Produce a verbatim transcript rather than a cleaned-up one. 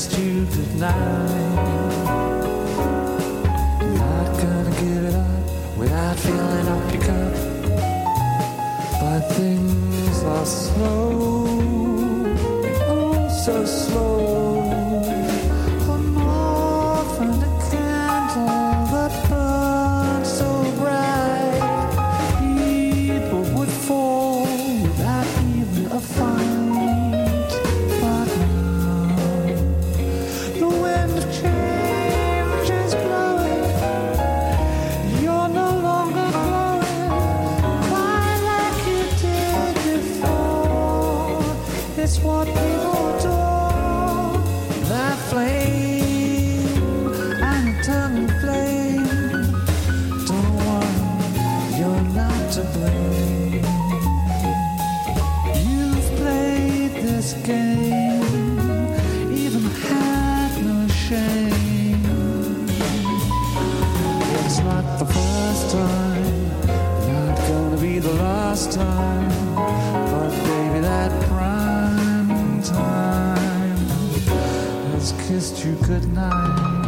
kissed you goodnight. Not gonna give it up without filling up your cup. But things are slow, oh so slow. I'm often a candle that burns so bright. People would fall without even a fight. But now the wind of change is blowing. You're no longer glowing quite like you did before. It's what people adore. That flame, an eternal flame. Don't worry, you're not to blame. You've played this game, even had no shame. It's not the first time, not gonna be the last time. But baby, that prime time has kissed you goodnight.